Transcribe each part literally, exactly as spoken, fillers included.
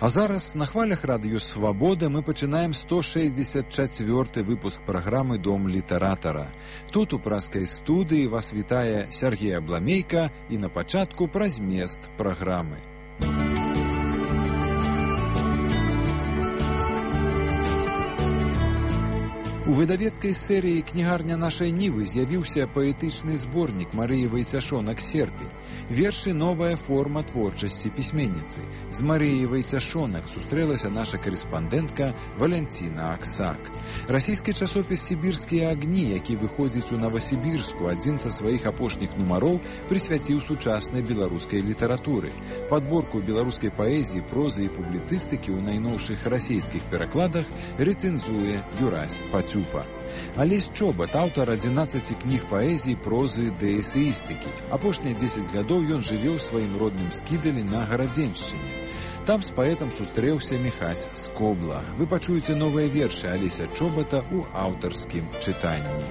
А зараз на хвалях радыё «Свабода» мы пачынаем сто шэсцьдзесят чацвёрты выпуск праграмы «Дом літаратара». Тут у праскай студыі вас вітае Сергей Абламейка і на пачатку пра змест праграмы. У выдавецкай серыі «Кнігарня нашай Нівы» з'явіўся паэтычны зборнік Марыі Вайцяшонак «Серпень». Вершы новая форма творчасці пісьменніцы. З Марыяй Вайцяшонак сустрэлася наша карэспандэнтка Валянціна Аксак. Расійскі часопіс «Сібірскія агні», які выходзіць у Новасібірску, адзін са сваіх апошніх нумароў прысвяціў сучаснай беларускай літаратуры. Падборку беларускай паэзіі, прозы і публіцыстыкі ў найноўшых расійскіх перакладах рэцэнзуе Юрась Пацюпа. Алесь Чобат, аўтар адзінаццаці кніг паэзіі, прозы ды эсеістыкі. Апошнія дзесяць гадоў ён жыве ў сваім родным Скідалі на Гарадзеншчыне. Там з паэтам сустрэўся Міхась Скобла. Вы пачуеце новыя вершы Алеся Чобата ў аўтарскім чытанні.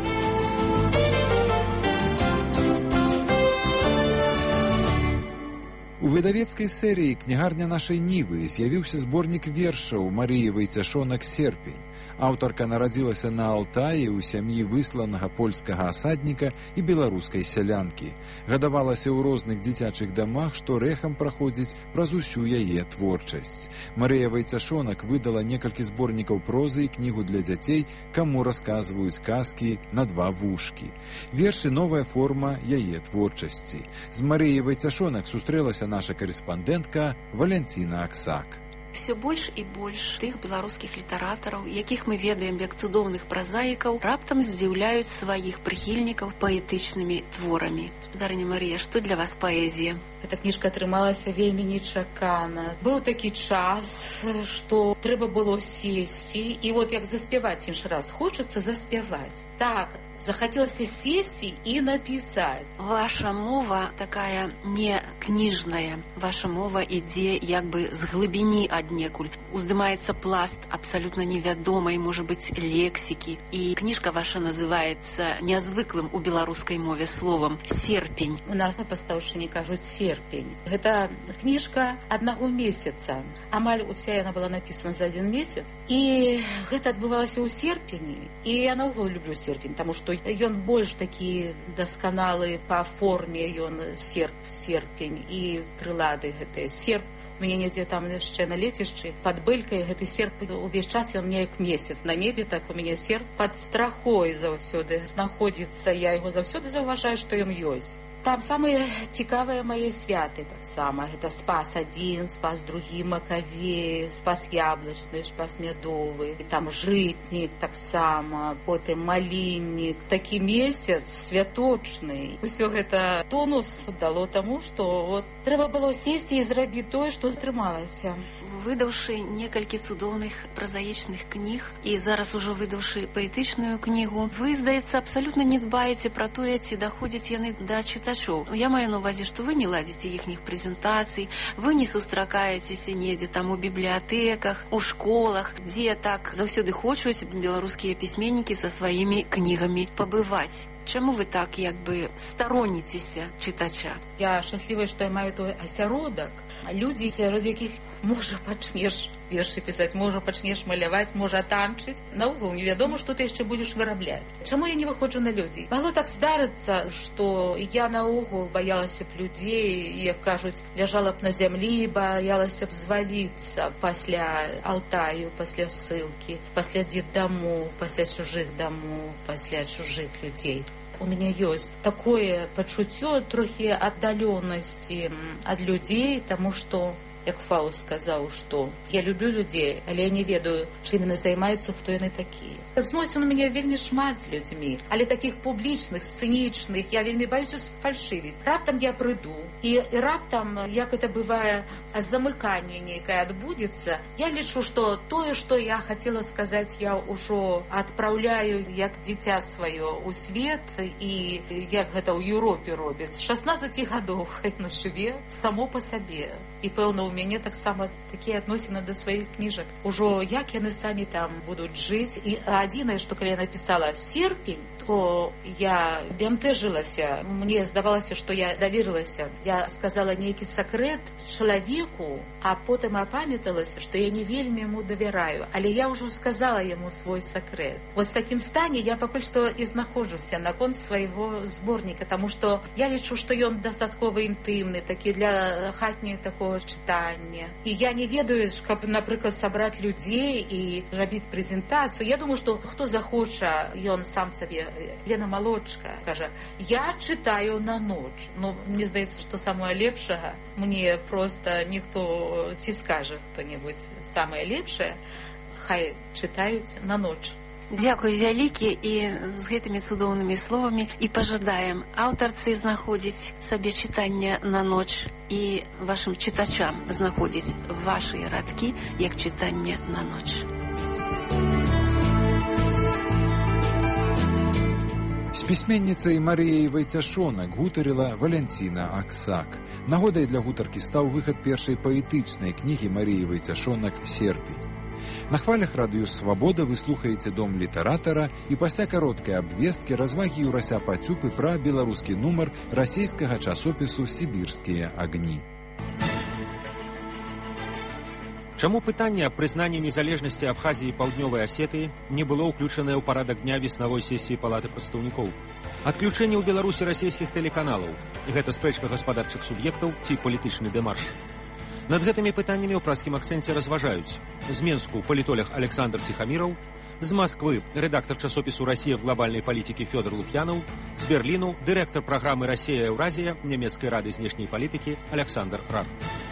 У выдавецкай серыі «Кнігарня нашай Нівы» з'явіўся зборнік вершаў Марыі Вайцяшонак «Серпень». Аўтарка нарадзілася на Алтаі ў сям'і высланага польскага асадніка і беларускай сялянкі. Гадавалася ў розных дзіцячых дамах, што рэхам праходзіць праз усю яе творчасць. Марыя Вайцяшонак выдала некалькі зборнікаў прозы і кнігу для дзяцей, каму расказваюць казкі на два вушкі. Вершы новая форма яе творчасці. З Марыяй Вайцяшонак сустрэлася наша карэспандэнтка Валянціна Аксак. Все больш і больш тых беларускіх літаратараў, якіх мы ведаем як цудоўных празаікаў, раптам здзіўляюць сваіх прыхільнікаў паэтычнымі творамі. Спадарыня Марыя, што для вас паэзія? Эта кніжка атрымалася вельмі нечакана. Быў такі час, што трэба было сесці, і вот як заспяваць іншы раз, хочацца заспяваць. Так, захацелася сесці і напісаць. Ваша мова такая не кніжная. Ваша мова ідзе як бы з глыбіні аднекуль. Уздымаецца пласт абсалютна невядомай, можа быць, лексікі. І кніжка ваша называецца нязвыклым у беларускай мове словам «серпень». У нас на пастаўшчыне кажуць «серпень». Гэта кніжка аднаго месяца. Амаль уся яна была напісана за адзін месяц. І гэта адбывалася ў серпені. І я наогул люблю серпень, таму што ён больш такі дасканалы па форме, ён серп, серпень і прылады гэтыя. Серп у мяне недзе там яшчэ на лецішчы пад бэлькай, гэты серп увесь час ён неяк месяц на небе, так у мяне серп пад страхой заўсёды знаходзіцца. Я яго заўсёды заўважаю, што ён ёсць. Там самыя цікавыя мае святы таксама. Гэта спас адзін, спас другі, Макавей, спас яблычны, спас мядовы. І там жытнік таксама, потым маліннік. Такі месяц святочны. Усё гэта тонус дало таму, што вот трэба было сесці і зрабіць тое, што атрымалася. Выдаўшы некалькі цудоўных празаічных кніг і зараз ужо выдаўшы паэтычную кнігу, вы, здаецца, абсалютна не дбаеце пра тое, ці даходзяць яны да чытачоў. Я маю на увазе, што вы не ладзіце іхніх прэзентацый, вы не сустракаецеся недзе там у бібліятэках, у школах, дзе так заўсёды хочуць беларускія пісьменнікі са сваімі кнігамі пабываць. Чаму вы так як бы староніцеся чытача? Я шчаслівая, што я маю той асяродак. Людзі, сярод якіх можа пачнеш вершы пісаць, можа пачнеш маляваць, можа танчыць. Наогул невядома, што ты яшчэ будзеш вырабляць. Чаму я не выходжу на людзей? Магло так здарыцца, што я наогул баялася б людзей, як кажуць, ляжала б на зямлі, баялася б зваліцца пасля Алтаю, пасля ссылкі, пасля дзетдамоў, пасля чужых дамоў, пасля чужых людзей. У мяне ёсць такое пачуццё трохі аддалёнасці ад людзей, таму што, як Фауст сказаў, што я люблю людзей, але я не ведаю, чым яны займаюцца, хто яны такія. Зносін у мяне вельмі шмат з людзьмі, але такіх публічных, сцэнічных, я вельмі баюся сфальшывіць. Раптам я прыйду, і, і раптам, як это бывае, замыканне нейкае адбудзецца. Я лічу, што тое, што я хацела сказаць, я ўжо адпраўляю як дзіця сваё ў свет, і як гэта ў Еўропе робяць. З шаснаццаці гадоў яно жыве само па сабе. І, пэўна, у мяне таксама такія адносіны да сваіх кніжак. Ужо як яны самі там будуць жыць. І адзінае, што калі я напісала серпень, то я бянтэжылася. Мне здавалася, што я даверылася. Я сказала нейкі сакрэт чалавеку, а потым апамяталася, што я не вельмі яму давяраю. Але я ўжо сказала яму свой сакрэт. Вот в такім стане я пакуль што і знаходжуся наконт свайго зборніка, таму што я лічу, што ён дастаткова інтымны, такі для хатняга такого чытання. І я не ведаю, каб, напрыклад, сабраць людзей і рабіць прэзентацыю. Я думаю, што хто захоча, ён сам сабе. Лена Малодчка кажа, я чытаю на ноч. Ну, мне здаецца, што самае лепшага, мне проста ніхто ці скажа хто-небудзь самае лепшае, хай чытаюць на ноч. Дзякуй вялікі і з гэтымі цудоўнымі словамі і пажадаем аўтарцы знаходзіць сабе чытанне на ноч і вашым чытачам знаходзіць вашыя радкі як чытанне на ноч. З пісьменніцай Марыяй Вайцяшонак гутарыла Валянціна Аксак. Нагодай для гутаркі стаў выхад першай паэтычнай кнігі Марыі Вайцяшонак «Серпень». На хвалях радыё «Свабода» вы слухаеце «Дом літаратара» і пасля кароткай абвесткі развагі Юрася Пацюпы пра беларускі нумар расійскага часопісу «Сібірскія агні». Чаму пытанне аб прызнанні незалежнасці Абхазіі і Паўднёвай Асетыі не было ўключанае ў парадак дня веснавой сесіі Палаты прадстаўнікоў? Адключэнне ў Беларусі расійскіх тэлеканалаў – гэта спрэчка гаспадарчых суб'ектаў ці палітычны дэмарш? Над гэтымі пытаннямі ў праскім акцэнце разважаюць з Менску палітолог Александр Ціхаміраў, з Масквы рэдактар часопісу «Расія в глобальнай палітыкі» Фёдор Лук'янаў, з Берліну дырэктар праграмы «Расія-Еўразія» нямецкай рады знешняй палітыкі Александр Рар.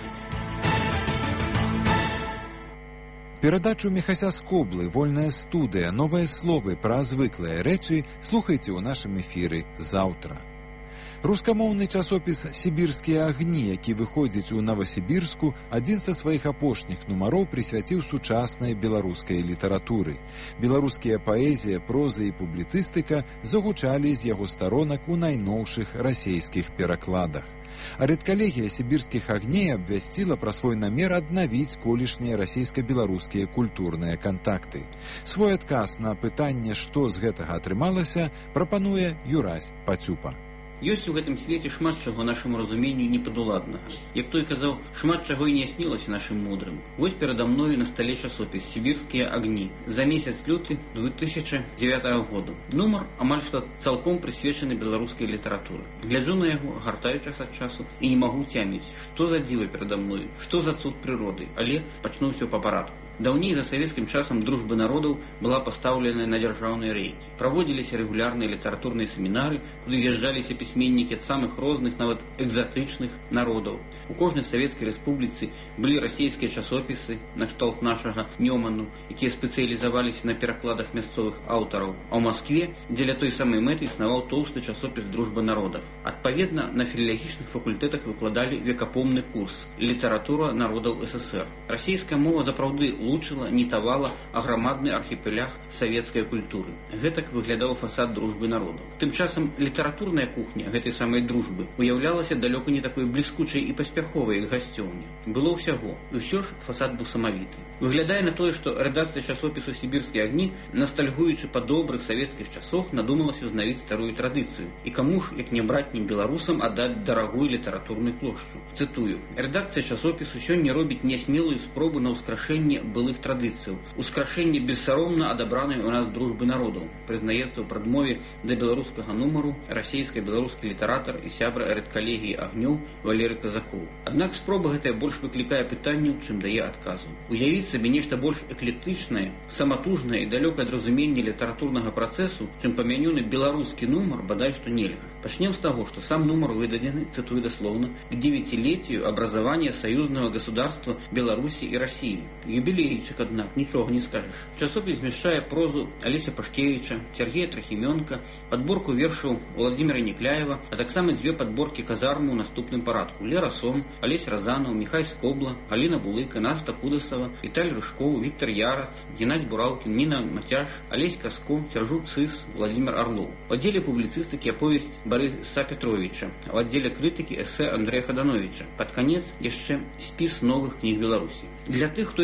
Перадачу Міхася Скоблы «Вольная студыя. Новыя словы пра звыклыя рэчы» слухайце ў нашым эфіры заўтра. Рускамоўны часопіс «Сібірскія агні», які выходзіць у Новасібірску, адзін са сваіх апошніх нумароў прысвяціў сучаснай беларускай літаратуры. Беларускія паэзія, проза і публіцыстыка загучалі з яго старонак у найноўшых расейскіх перакладах. А рэдкалегія сібірскіх агней абвясціла пра свой намер аднавіць колішнія расійска-беларускія культурныя кантакты. Свой адказ на пытанне, што з гэтага атрымалася, прапануе Юрась Пацюпа. Ёсць у гэтым свеце шмат чаго нашаму разуменню непадуладнага. Як той казаў, шмат чаго і не снілася нашым мудрым. Вось перада мною на стале часопіс «Сібірскія агні» за месяц люты две тысячи девятого году. Нумар амаль што цалком прысвечаны беларускай літаратуры. Гляджу на яго, гартаю час ад часу і не магу цяміць, што за дзіва перада мною, што за цуд прыроды, але пачну ўсё па парадку. Даўней за савецкім часам дружба народаў была пастаўлена на дзяржаўныя рэйкі. Праводзіліся рэгулярныя літаратурныя семінары, куды з'язджаліся пісьменнікі ад самых розных, нават экзатычных народаў. У кожнай савецкай рэспубліцы былі расійскія часопісы, накшталт нашага Нёману, якія спецыялізаваліся на перакладах мясцовых аўтараў. А ў Маскве дзеля той самай мэты існаваў тоўсты часопіс «Дружба народаў». Адпаведна, на філалагічных факультэтах выкладалі векапомны курс «Літаратура народаў ССР». Расійская мова запраўды лучыла, не тавала аграмадны архіпелях савецкай культуры. Гэтак выглядаў фасад дружбы народаў. Тым часам літаратурная кухня гэтай самай дружбы уяўлялася далёка не такой бліскучай і паспяховай, як гасцёўня. Было ўсяго. І ўсё ж фасад быў самавіты. Выглядае на тое, што рэдакцыя часопісу «Сібірскія агні», настальгуючы па добрых савецкіх часах, надумалася ўзнавіць старую традыцыю. І каму ж, як не братнім беларусам, аддаць дарагую літаратурную плошчу. Цытую. Рэдакцыя часопісу сёння робіць нясмелую спробу на ўскрашэнне былых традыцыяў, ускрашэнне бессаромна адабранай у нас дружбы народаў, прызнаецца ў прадмове да беларускага нумару расійска-беларускі літаратар і сябра рэдкалегіі агнёў Валерый Казакоў. Аднак спроба гэтая больш выклікае пытанняў, чым дае адказу. Уявіць сабе нешта больш эклектычнае, саматужнае і далёкае ад разумення літаратурнага працэсу, чым памянёны беларускі нумар, бадай што нельга. Пачнем з таго, што сам нумар выдадзены, цытую даслоўна, к девятилетию образования союзного государства Беларуси и России. Юбилейчик, аднак, нічога не скажеш. Часопіс змяшчае прозу Алеся Пашкевіча, Сергея Трахімёнка, падборку вершаў Владимира Некляева, а таксама дзве падборкі казармы ў наступным парадку: Лера Сом, Алесь Разанаў, Міхай Скобла, Галіна Булыка, Наста Кудасава, Віталь Рыжкоў, Віктор Ярац, Геннадзь Бураўкін, Ніна Мацяш, Алесь Каско, Сяржук Цыс, Владимир Орлов. В отделе публицистики оповесть Бориса Петровича, в отделе критики эссе Андрея Хадановича. Под конец яшчэ спіс новых кніг Беларусі. Для тых, хто яшчэ не зразумеў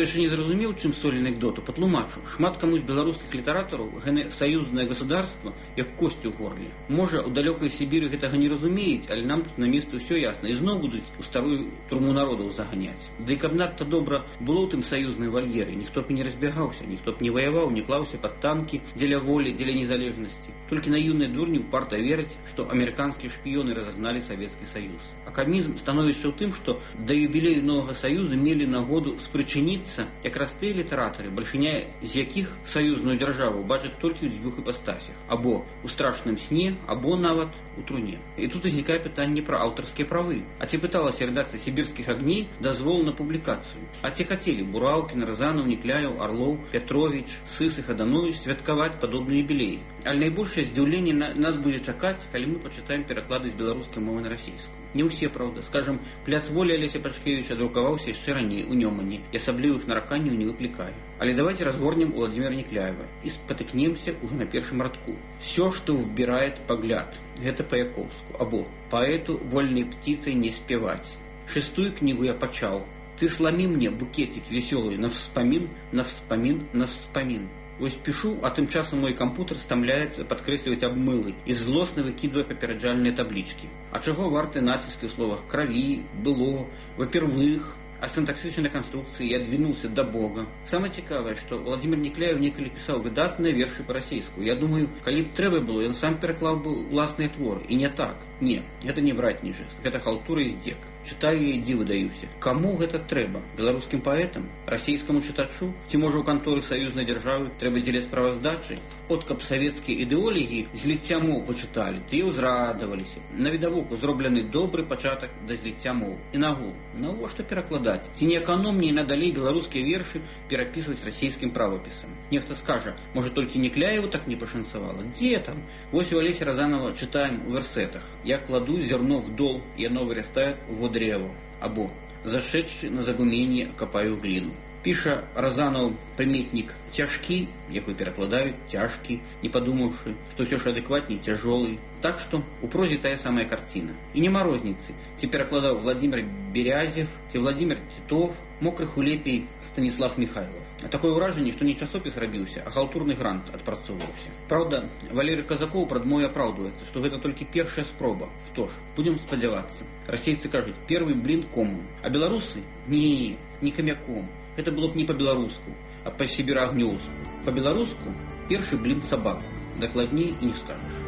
зразумеў, чым соль анекдоту, патлумачу. Шмат каму з беларускіх літаратараў гэне саюзнае государство, як косць у горле. Можа, у далёкай Сібіры гэтага не разумеюць, але нам тут на месцы ўсё ясна. І зноў будуць у старую турму народаў заганяць. Да і каб надта добра было ў тым саюзнай вальеры, ніхто б і не разбягаўся, ніхто б не ваяваў, не клаўся пад танкі дзеля волі, дзеля незалежнасці. Толькі наіўныя дурні ўпарта вераць, што амерыканскія шпіёны разагналі Савецкі Саюз. А камізм становішча ў тым, што да юбілею новага саюзу мелі нагоду спрычыніцца якраз тыя літаратары, бальшыня з якіх саюзную дзяржаву бачаць толькі ў дзвюх іпастасях, або ў страшным сне, або нават у труне. І тут узнікае пытанне пра аўтарскія правы. А ці пыталася рэдакцыя сібірскіх агней дазвол на публікацыю? А ці хацелі Бураўкін, Разанов, Некляев, Орлов, Петрович, Сыс і Хаданович святкаваць падобныя юбілеі? Але найбольшае здзіўленне на, нас будзе чакаць, калі мы пачытаем пераклады з беларускай мовы на расійскую. Не ўсе, правда. Скажам, пляц волі Алеся Пачкевіча друкаваўся яшчэ раней у Нёмане і асаблівых нараканняў не выклікае. Але давайте разгорнем Владимира Некляева і спатыкнемся уже на першым радку. «Все, что вбирает погляд» – гэта па-яковску. Або «Поэту вольной птицей не спевать». Шестую книгу я почал. «Ты сломи мне букетик веселый на вспомин, на вспомин, на вспомин». Вось пишу, а тым часам мой кампутер стамляецца падкрэсліваць абмылы і злосна выкідвае папераджальныя таблічкі. А чаго варты націскі ў словах «краві», «было», «во-первых», а синтаксичной конструкции я двинулся до Бога. Самое цікавае, что Владимир Некляев некалі писал выдатные верши по-расейску. Я думаю, калі б трэба было, он сам пераклаў бы уласныя творы. И не так. Не, это не братні жест. Это халтура і здзек. Читаю і диву даюся. Кому гэта трэба? Беларускім паэтам? Расійскаму чытачу? Ці можа ў канторы саюзнай дзяржавы трэба дзеля справаздачы? От каб савецкія ідэолігі зліцця моў пачыталі, тыя ўзрадаваліся. На відавоку зроблены добры пачатак да зліцця моў. І нагул. Навошта перакладаць? Ці не эканомней надалей беларускія вершы перапісваць расійскім правапісам? Нехта скажа, можа толькі Некляеву так не пашанцавала? Дзе там? Вось у Алеся Разанова чытаем у версетах. Я кладу зерно в дол, и оно вырастает в древо. Або зашедший на загуменье копаю глину. Піша Разанов прыметнік «цяжкі», якой перакладаюць «цяжкі», не падумаўшы, што ўсё ж адэкватней «цяжолый». Так што у прозе тая самая карціна. І няма розніцы, ці перакладаў Владимир Берязев, ці Владимир Титов, мокрых улепей Станислав Михайлов. А такое ўражанне, што не часопіс рабіўся, а халтурны грант адпрацоўваўся. Праўда, Валерый Казакоў прад мной апраўдваецца, што гэта толькі першая спроба. Што ж, будзем спадзявацца. Расейцы кажуць, первый блин кому. А беларусы? Не, не камяком. Это было б не по-беларуску, а по-сібіраагнёўску. По-беларуску першы блин сабаку. Дакладней і не скажаш.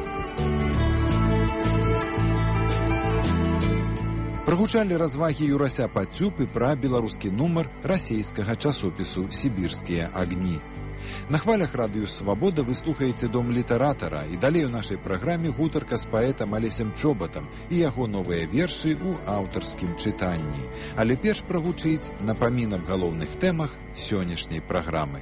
Прагучалі развагі Юрася Пацюпы пра беларускі нумар расійскага часопісу «Сібірскія агні». На хвалях радыё «Свабода» вы слухаеце «Дом літаратара» і далей у нашай праграме гутарка з паэтам Алесем Чобатам і яго новыя вершы ў аўтарскім чытанні. Але перш прагучыць напамін аб галоўных тэмах сённяшняй праграмы.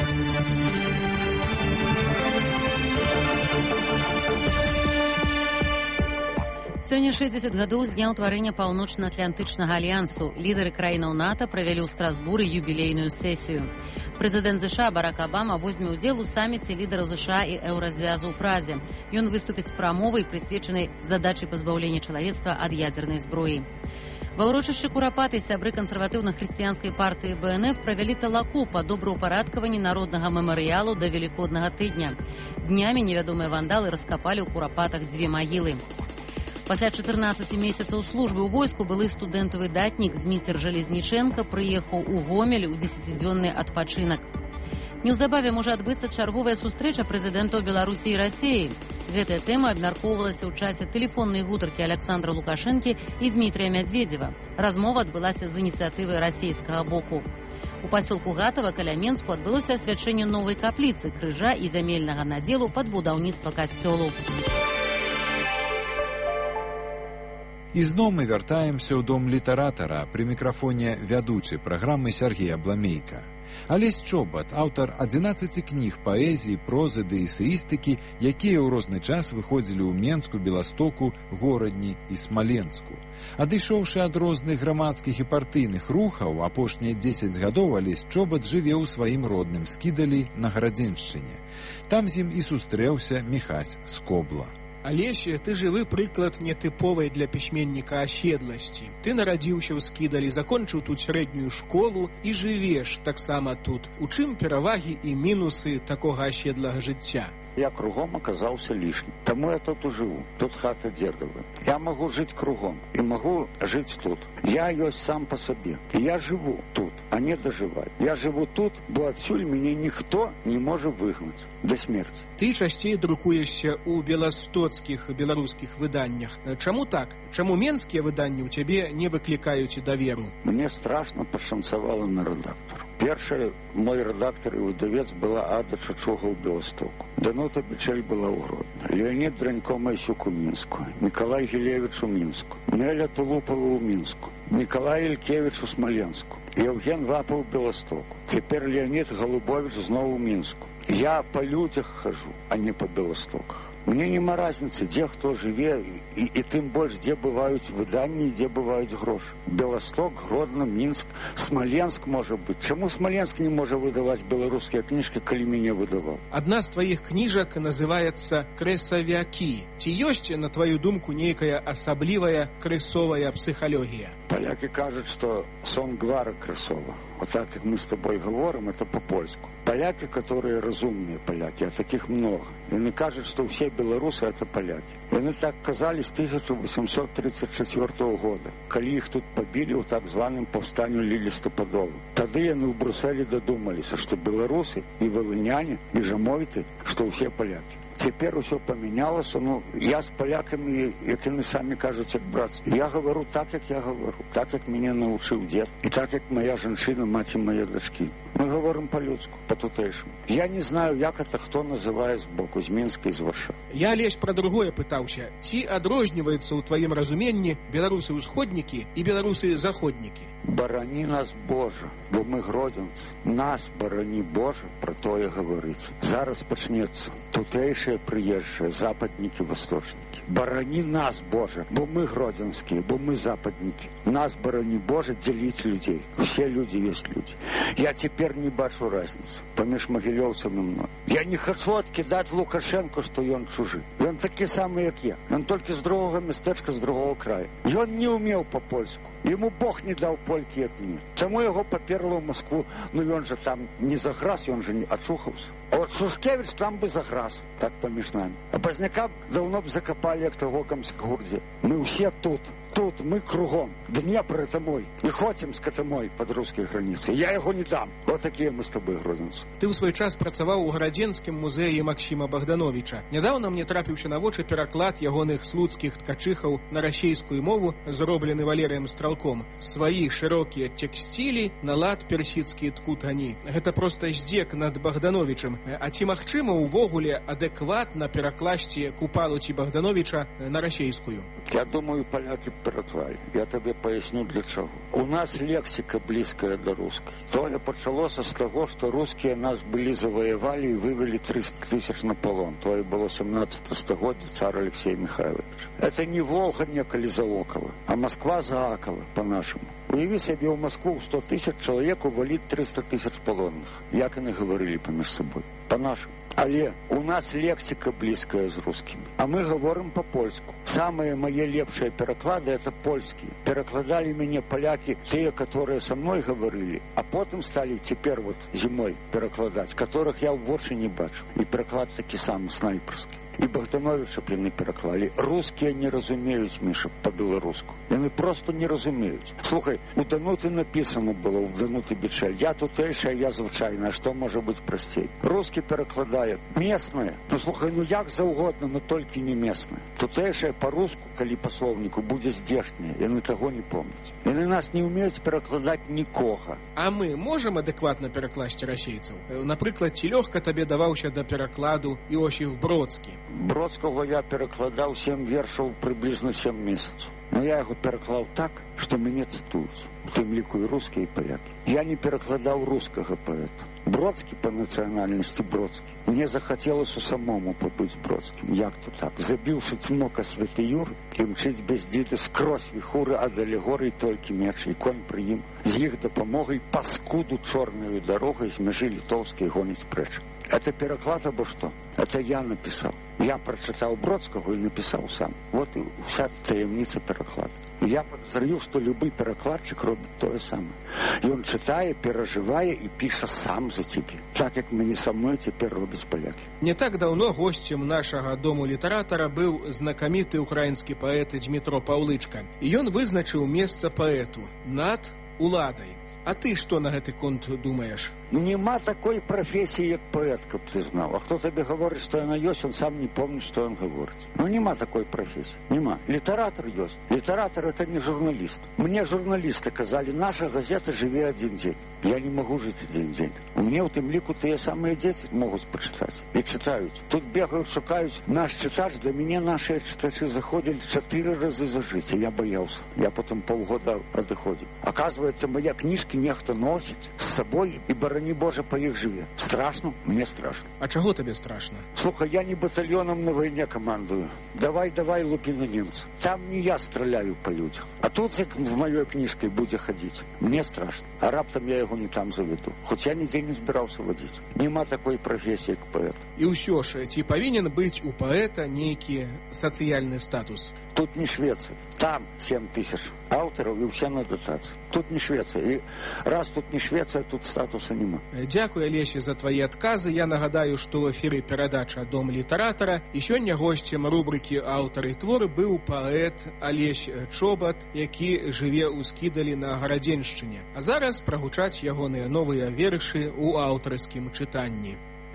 Сёння шэсцьдзесят гадоў з дня ўтварэння Паўночна-Атлантычнага альянсу. Лідары краінаў НАТО правялі ў Страсбуры юбілейную сесію. Прэзідэнт ЗША Барак Абама возьме ўдзел у саміце лідараў ЗША і Еўразвязу ў Празе. Ён выступіць з прамовай, прысвечанай задачы пазбаўлення чалавецтва ад ядзернай зброі. Ва ўрочышчы Курапаты сябры кансерватыўна-хрысціянскай партыі БНФ правялі талаку па добраўпарадкаванні народнага мемарыялу да Велікоднага тыдня. Днямі невядомыя вандалы раскапалі ў Курапатах дзве магілы. Пасля чатырнаццаці месяцаў службы ў войску былы студэнт-выдатнік Зміцер Жалезніченка прыехаў у Гомель у дзесяцідзённы адпачынак. Неўзабаве можа адбыцца чарговая сустрэча прэзідэнтаў Беларусі і Расіі. Гэтая тэма абмяркоўвалася ў часе тэлефоннай гутаркі Александра Лукашэнкі і Дмітрия Мядзведзева. Размова адбылася з ініцыятывы расійскага боку. У пасёлку Гатава каля Менску адбылося асвячэнне новай капліцы, крыжа і зямельнага надзелу пад будаўніцтва касцёлу. І зноў мы вяртаемся ў дом літаратара, пры мікрафоне вядучы праграмы Сергей Абламейка. Алесь Чобат, аўтар адзінаццаці кніг паэзіі, прозы ды эсеістыкі, якія ў розны час выходзілі ў Менску, Беластоку, Горадні і Смаленску. Адышоўшы ад розных грамадскіх і партыйных рухаў, апошнія дзесяць гадоў Алесь Чобат жыве ў сваім родным Скідалі на Гарадзеншчыне. Там з ім і сустрэўся Міхась Скобла. Алесь, ты жывы прыклад нетыповай для пісьменніка аседласці. Ты нарадзіўся ў Скідалі, закончыў тут сярэднюю школу і жывеш таксама тут. У чым перавагі і мінусы такога аседлага жыцця? Я кругом оказался лишним. Тому я тут и живу. Тут хата дедова. Я могу жить кругом и могу жить тут. Я есть сам по себе. И я живу тут, а не доживаю. Я живу тут, бо отсюль меня никто не может выгнать до смерти. Ты часцей друкуешься у беластоцких белорусских выданнях. Чаму так? Чаму менские выданні у тебе не выкликают доверу? Мне страшно пошансовало на редактора. Перший мой редактор и выдавец была Ада Чачуга у Белостоку. Данута Бичель была у Гродно. Леонид Дранько Майсюк у Минску. Николай Гилевич у Минску. Неля Тулупова у Минску. Николай Илькевич у Смоленску. Евген Вапов у Белостоку. Теперь Леонид Голубович снова у Минску. Я по людях хожу, а не по Белостоках. Мне нема разницы, где кто живе, и, и тем больше, где бывают выдания, где бывают гроши. Белосток, Гродно, Минск, Смоленск, может быть. Чему Смоленск не может выдавать белорусские книжки, коли меня выдавал? Одна з твоих книжек называется «Кресавяки». Ці ёсць, на твою думку, некая особливая кресовая психология? Поляки кажут, что сон Гвара кресова. Вот так, как мы с тобой говорим, это по-польску. Поляки, которые разумные поляки, а таких много. И они кажут, что все белорусы это поляки. И они так казали с тысяча восемьсот тридцать четвёртого года, коли их тут побили в так званом повстанию Листопадовым. Тогда они в Брюсселе додумались, что белорусы и волыняне, и жамойты, что все поляки. Теперь все поменялось. Ну, я с поляками, как они сами кажут, как братцы. Я говорю так, как я говорю. Так, как меня научил дед. И так, как моя женщина, мать и мои дочки. Мы говорим по-людски, по-тутейшему. Я не знаю, як это кто называет сбоку, из Минска, из Варшавы. Я, Лесь, про другое пытался. Ці адрозніваюцца ў твоім разуменні беларусы-усходнікі і беларусы-заходнікі? Барани нас, Боже, бо мы гродзенцы. Нас, барани, Боже, про то и говорить. Зараз почнется тутейшие приезжие, западники, восточники. Барани нас, Боже, бо мы гродзенские, бо мы западники. Нас, барани, Боже, делить людей. Все люди есть люди. Я теперь не бачу разницы поміж могилевцем и мной. Я не хочу откидать Лукашенко, что он чужий. Он такой самый, как я. Он только с другого местечка, с другого края. И он не умел по-польску. Ему Бог не дал польки, як мне. Тому його поперло в Москву. Ну, він же там не заграз, він же не очухався. А от Шушкевич там би заграз. Так поміж нами. А Позняка давно б закопали, як того Комсгорді. Ми всі тут. Тут мы кругом. Днепр это мой. И Хотимск это мой под русской границей. Я его не дам. Вот такие мы с тобой, гродзенцы. Ты ў свой час працаваў у Гарадзенскім музеі Максіма Богдановича. Нядаўна мне трапіўся на вочы пераклад ягоных слуцкіх ткачыхаў на расейскую мову, зроблены Валерыем Стралком. Свои широкие текстили на лад персидские ткут они. Гэта просто здзек над Богдановичем. А ці магчыма увогуле адэкватна перакласці Купалу ці Богдановича на расейскую? Я думаю, поляки переклали. Я тебе поясню для чего. У нас лексика близкая до русской. То почалося с того, что русские нас были завоевали и вывели триста тысяч на полон. То и было семнадцатое столетие, царь Алексей Михайлович. Это не Волга неколи заоколо, а Москва заакала по-нашему. Уяви себе, в Москву сто тысяч человек увалит триста тысяч полонных. Як они говорили поміж собой. По-нашему. Але у нас лексика близкая с русскими. А мы говорим по-польску. Самые мои лепшие переклады это польские. Перекладали меня поляки, те, которые со мной говорили, а потом стали теперь вот зимой перекладать, которых я в очи не бачу. И переклад таки самый снайперский. И Богдановича блин переклали. Русские не разумеют, Миша, по-белоруску. Они просто не разумеют. Слухай, у Дануты написано было, у Дануты Бичель. Я тутейшая, я звичайна, что может быть простей? Русский перекладает местное. Ну, слухай, ну як заўгодна, но только не местное. Тутейшая по-руску, коли по словнику, будет здешнее. И они того не помнят. И они нас не умеют перекладать никого. А мы можем адекватно перекласти расейцев? Наприклад, ці лёгка табе даваўся да перакладу Іосиф Бродскі? Бродского я перекладал семь вершаў приблизно семь месяцев. Но я его переклал так, что мне цитуют. В тем лику и русские, и поляки. Я не перекладал русского поэта. Бродскі па нацыянальнасці бродскі. Мне захацелася самому пабыць бродскім. Як то так? Забіўшы цмока святы Юр і мчыць без дзіды скрозь віхуры ад алегорый толькі меч і конь пры ім. З іх дапамогай паскуду чорнаю дарогай з мяжы літоўскай гоніць прэч. Это пераклад або што? Это я напісаў. Я прачытаў Бродскага і напісаў сам. Вот і вся таямніца пераклада. Я подозреваю, что любой перекладчик робит то же самое. И он читает, переживает и пишет сам за тебя. Так, как мы не со мной теперь робят поляки. Не так давно гостем нашего дому литератора был знакомитый украинский поэт Дмитро Павлычка. И он вызначил место поэту над уладой. А ты что на гэты конт думаешь? Нема такой профессии, як поэт, каб ты знал. А кто тебе говорит, что она есть, он сам не помнит, что он говорит. Ну, нема такой профессии. Нема. Литератор есть. Литератор — это не журналист. Мне журналисты казали, наша газета живе один день. Я не могу жить один день. У меня в тем лику те самые дети могут почитать. И читают. Тут бегают, шукают. Наш читач, до меня наши читачи заходили четыре раза за жить. И я боялся. Я потом полгода отходил. Оказывается, моя книжка нехто носит с собой и баранит. Не Боже, по их живе. Страшно? Мне страшно. А чего тебе страшно? Слухай, я не батальоном на войне командую. Давай, давай, лупи на немца. Там не я стреляю по людях. А тут в моей книжке буде ходить. Мне страшно. А раптом я его не там заведу. Хоть я нигде не собирался водить. Нема такой профессии, как поэт. И ўсё ж, ці павінен быць у паэта нейкі сацыяльны статус? Тут не Швеция. Там семь тысяч авторов и все на дотации. Тут не Швеция. И раз тут не Швеция, тут статуса нема. Дзякуй, Алеся, за твои отказы. Я нагадаю, что в эфире передача «Дом литератора». И сегодня гостем рубрики «Аўтары творы» был поэт Алесь Чобат, які жыве ў Скідалі на Гарадзеншчыне. А зараз прагучаць ягоныя новыя вершы ў аўтарскім чытанні.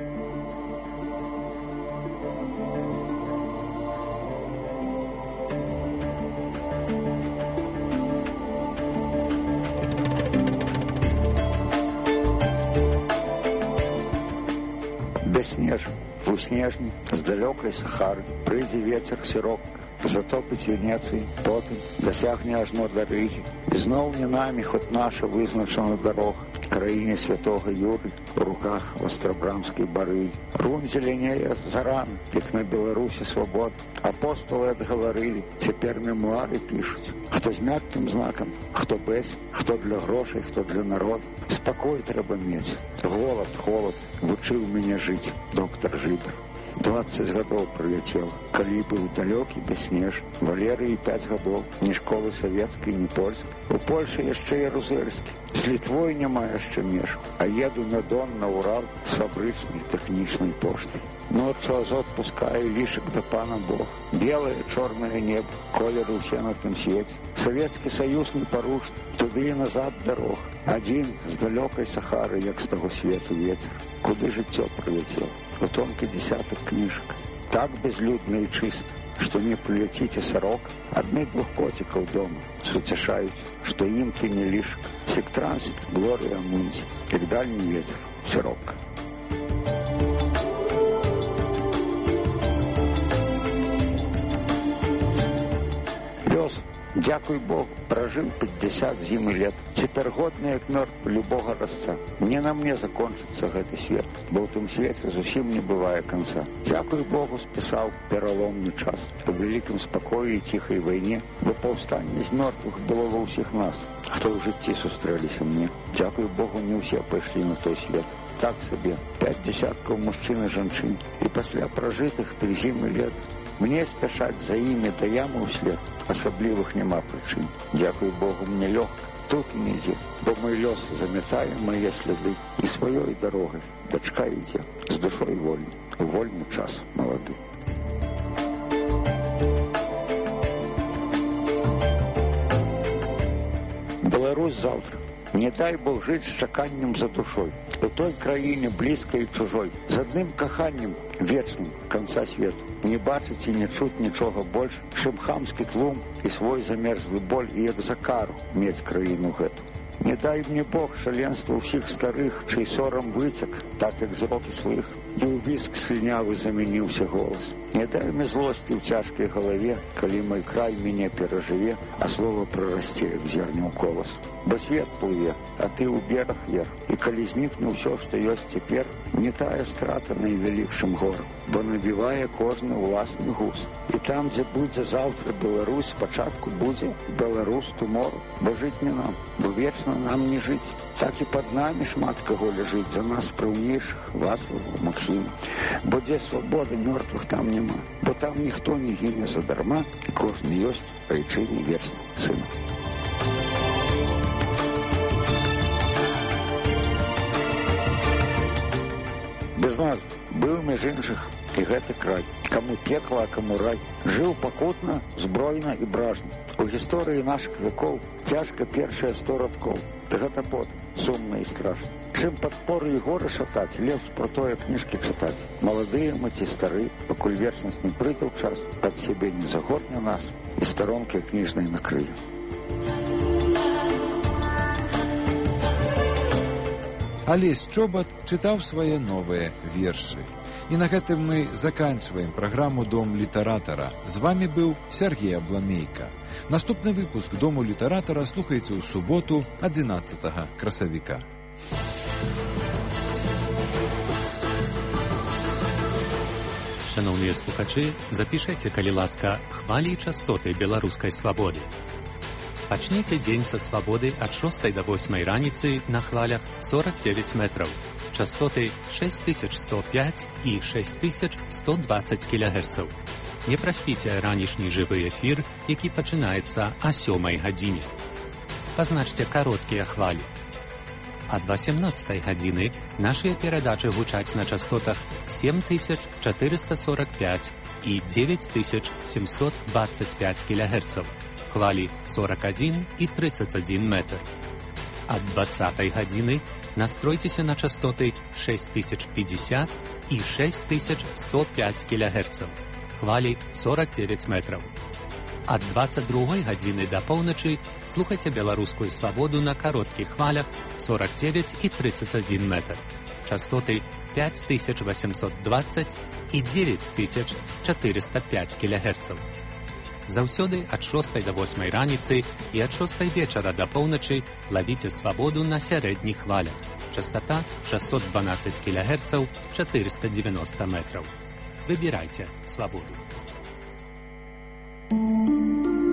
Бесснежны, двуснежны, з далёкай Сахары, прыйдзе ветер сірок, затопіць Венецыі, потым дасягне ажно да Рыгі. І зноў не намі, хоць наша вызначана дарога, краіне святога Юры, у руках Острабрамскай барыі. Рунь зеленее заран, як на Беларусі свабода. Апостолы адгаварылі, цяпер мемуары пішуць. Хто з мяккім знакам, хто без, хто для грошай, хто для народа. Спакой трэба мець. Голод, холод вучыў мяне жыць, доктор Жыбар. двадцать гадоў прыляцела, калі быў далёкі бесснеж. Валерыі пять гадоў, ні школы савецкай, ні польскай. У Польшы яшчэ ярузельскі. З Літвой няма яшчэ меж. А еду на Дон, на Урал з фабрычнай тэхнічнай поштай. Ноччу азот пускае лішак да пана Бог. Белае, чорнае небо, колеры ўсе на тым свеце. Савецкі саюз не парушны, туды і назад дарог. Адзін з далёкай Сахары, як з таго свету ветер. Куды жыццё прыляцела? У тонкий десяток книжек. Так безлюдно и чисто, что не прилетите сорок. Одних двух котиков дома сутешают, что им ты не лишь. Сектранsit, Глория Мунти, как дальний ветер, сирок. Лёс, дякуй Богу, прожил пятьдесят зим и лет. Теперь годный, як мёртв любого разца. Не на мне закончится гэты свет, бо ў тым свеце зусім не бывае конца. Дякуй Богу, списал пераломный час. У великом спокое и тихой войне, бо повстание из мертвых было во всех нас, кто в житті сустрэліся мне. Дякуй Богу, не все пошли на той свет. Так себе, пять десятков мужчин и женщин. И после прожитых три зимы лет мне спешать за ими да яму вслед. Особливых нема причин. Дякуй Богу, мне легко. Тут и нигде, бо мой лёс заметае мои следы. И своей дорогой дочка идет, с душой вольной, в вольный час молодый. Беларусь завтра. Не дай Бог жить с чаканнем за душой. У той краине близкой и чужой. З одним каханнем вечным конца свету. Не бачить и не чуть ничего больше, чим хамский тлум и свой замерзлый боль, и як за кару мець краину гэту. Не дай мне Бог шаленству всех старых, чей сором вытек, так як зроки слых, и у виск слинявый заменился голос. Не дай мне злости в цяжкай галаве, калі мой край мяне перажыве, а слово прарасце, як зерню ў колас. Бо свет плыве, а ты ў бераг вер. І калі знікне ўсё, што ёсць цяпер, не тая страта найвялікшым горам, бо набівае кожны ўласны гус. І там, дзе будзе заўтра Беларусь, спачатку будзе Беларусь тумору, бо жыць не нам, бо вечна нам не жыць. Так і пад намі шмат каго ляжыць, за нас спраўнейшых, Васлава, Максіма. Бо дзе свабоды мёртвых там няма, бо там ніхто не гіне задарма, і кожны ёсць айчыне вечным сынам. Без нас быў між іншых і гэты край. Каму пекла, а каму рай. Жыў пакутна, збройна і бражна. У гісторыі нашых векоў цяжка першыя сто радкоў. Гэта пот, сумна і страшна. Чым падпоры і горы шатаць, лепш про тое кніжкі чытаць. Маладыя мы ці стары, пакуль вечнасць не прыйдзе ў час, пад сябе не загорне нас і старонкі кніжнай накрые. Алесь Чобат чытаў свае новыя вершы. І на гэтым мы заканчваем праграму «Дом літаратара». З вами быў Сергей Абламейка. Наступны выпуск «Дому літаратара» слухаеце ў суботу, адзінаццатага красавіка. Шановныя слухачы, запішайце, калі ласка, хвалі і частоты беларускай свабоды. Пачніце дзень са свабоды ад шостай да восьмай раніцы на хвалях сорок девять метраў. Частоты шесть тысяч сто пять і шесть тысяч сто двадцать кілогерцаў. Не праспіце ранішні жывы эфір, які пачынаецца о сёмай гадзіне. Пазначце кароткія хвалі. Ад васемнаццатай гадзіны нашыя перадачы гучаць на частотах семь тысяч четыреста сорок пять і девять тысяч семьсот двадцать пять кілогерцаў. Хвалі сорок один і тридцать один метр. Ад двадцатай гадзіны настройцеся на частоты шесть тысяч пятьдесят і шесть тысяч сто пять кілогерцаў. Хвалі сорок девять метраў. Ад двадцать другой гадзіны да поўначы слухайце беларускую свабоду на кароткіх хвалях сорок девять і тридцать один метр. Частоты пять тысяч восемьсот двадцать і девять тысяч четыреста пять кілогерцаў. Заўсёды ад шостай да восьмай раніцы і ад шостай вечара да поўначы лавіце свабоду на сярэдніх хвалях. Частота шестьсот двенадцать кілогерцаў, четыреста девяносто метраў. Выбірайце свабоду.